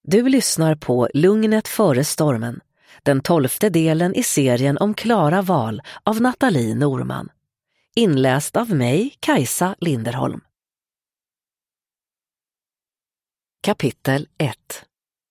Du lyssnar på Lugnet före stormen, den 12:e delen i serien om Klara Wahl av Nathalie Norman. Inläst av mig, Kajsa Linderholm. Kapitel 1.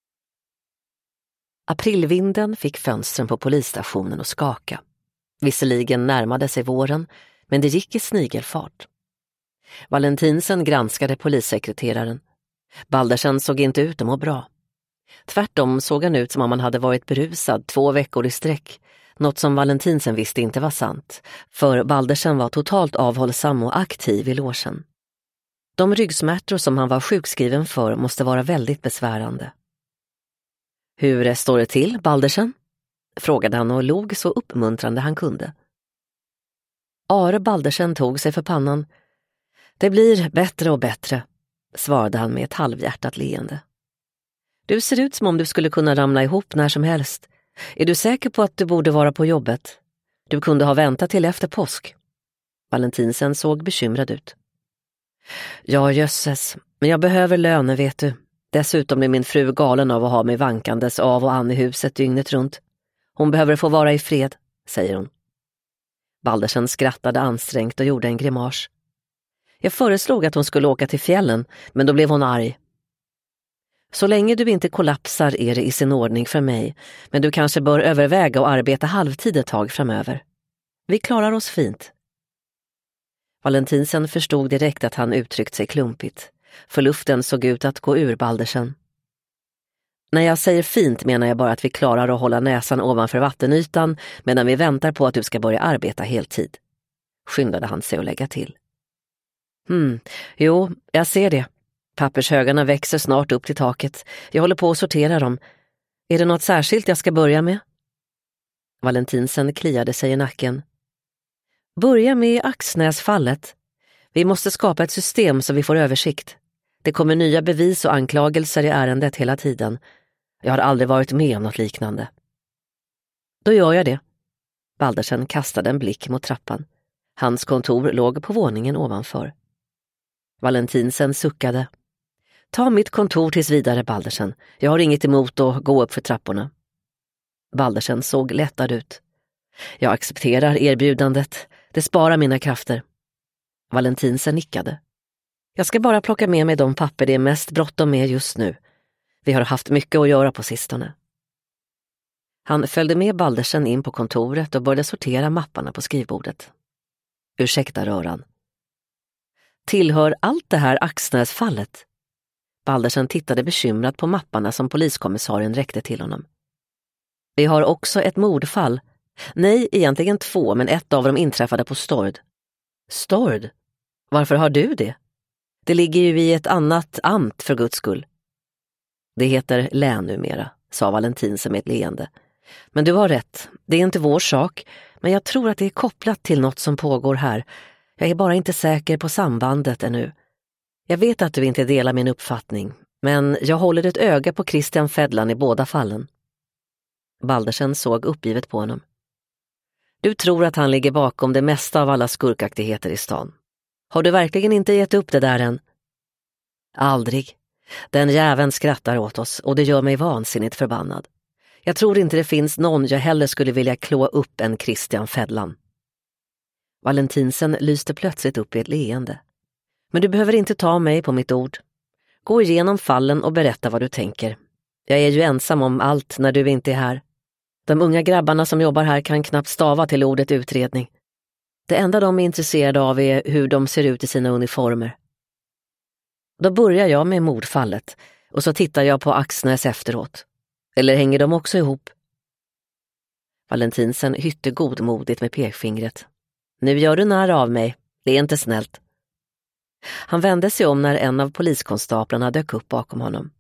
Aprilvinden fick fönstren på polisstationen att skaka. Visserligen närmade sig våren, men det gick i snigelfart. Valentinsen granskade polissekreteraren. Baldersen såg inte ut att må bra. Tvärtom såg han ut som om han hade varit berusad 2 veckor i sträck, något som Valentinsen visste inte var sant, för Baldersen var totalt avhållsam och aktiv i logen. De ryggsmärtor som han var sjukskriven för måste vara väldigt besvärande. Hur står det till, Baldersen? Frågade han och log så uppmuntrande han kunde. Are Baldersen tog sig för pannan. Det blir bättre och bättre, svarade han med ett halvhjärtat leende. Du ser ut som om du skulle kunna ramla ihop när som helst. Är du säker på att du borde vara på jobbet? Du kunde ha väntat till efter påsk. Valentinsen såg bekymrad ut. Ja, jösses, men jag behöver löner, vet du. Dessutom är min fru galen av att ha mig vankandes av och an i huset dygnet runt. Hon behöver få vara i fred, säger hon. Baldersen skrattade ansträngt och gjorde en grimas. Jag föreslog att hon skulle åka till fjällen, men då blev hon arg. Så länge du inte kollapsar är det i sin ordning för mig, men du kanske bör överväga att arbeta halvtid ett tag framöver. Vi klarar oss fint. Valentinsen förstod direkt att han uttryckt sig klumpigt, för luften såg ut att gå ur Baldersen. När jag säger fint menar jag bara att vi klarar att hålla näsan ovanför vattenytan medan vi väntar på att du ska börja arbeta heltid. Skyndade han sig att lägga till. Jo, jag ser det. Pappershögarna växer snart upp till taket. Jag håller på att sortera dem. Är det något särskilt jag ska börja med? Valentinsen kliade sig i nacken. Börja med Axnäsfallet. Vi måste skapa ett system så vi får översikt. Det kommer nya bevis och anklagelser i ärendet hela tiden. Jag har aldrig varit med om något liknande. Då gör jag det. Baldersen kastade en blick mot trappan. Hans kontor låg på våningen ovanför. Valentinsen suckade. Ta mitt kontor tills vidare, Baldersen. Jag har inget emot att gå upp för trapporna. Baldersen såg lättad ut. Jag accepterar erbjudandet. Det sparar mina krafter. Valentinsen nickade. Jag ska bara plocka med mig de papper det är mest bråttom med just nu. Vi har haft mycket att göra på sistone. Han följde med Baldersen in på kontoret och började sortera mapparna på skrivbordet. Ursäkta, röran. Tillhör allt det här Axnäsfallet? Baldersen tittade bekymrad på mapparna som poliskommissarien räckte till honom. Vi har också ett mordfall. Nej, egentligen 2, men ett av dem inträffade på Stord. Stord? Varför har du det? Det ligger ju i ett annat amt för Guds skull. Det heter län numera, sa Valentinsen med ett leende. Men du har rätt, det är inte vår sak, men jag tror att det är kopplat till något som pågår här. Jag är bara inte säker på sambandet ännu. Jag vet att du inte delar min uppfattning, men jag håller ett öga på Christian Fedlan i båda fallen. Baldersen såg uppgivet på honom. Du tror att han ligger bakom det mesta av alla skurkaktigheter i stan. Har du verkligen inte gett upp det där än? Aldrig. Den jäveln skrattar åt oss och det gör mig vansinnigt förbannad. Jag tror inte det finns någon jag hellre skulle vilja klå upp än Christian Fedlan. Valentinsen lyste plötsligt upp i ett leende. Men du behöver inte ta mig på mitt ord. Gå igenom fallen och berätta vad du tänker. Jag är ju ensam om allt när du inte är här. De unga grabbarna som jobbar här kan knappt stava till ordet utredning. Det enda de är intresserade av är hur de ser ut i sina uniformer. Då börjar jag med mordfallet och så tittar jag på Axnäs efteråt. Eller hänger de också ihop? Valentinsen hytte godmodigt med pekfingret. Nu gör du narr av mig, det är inte snällt. Han vände sig om när en av poliskonstaplarna dök upp bakom honom.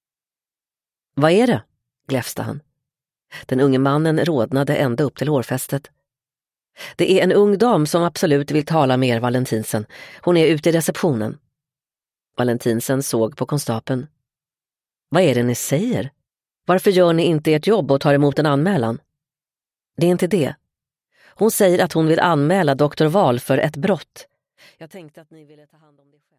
Vad är det? Gläfste han. Den unge mannen rodnade ända upp till hårfästet. Det är en ung dam som absolut vill tala med er, Valentinsen. Hon är ute i receptionen. Valentinsen såg på konstapeln. Vad är det ni säger? Varför gör ni inte ert jobb och tar emot en anmälan? Det är inte det. Hon säger att hon vill anmäla doktor Wahl för ett brott. Jag tänkte att ni ville ta hand om det själv.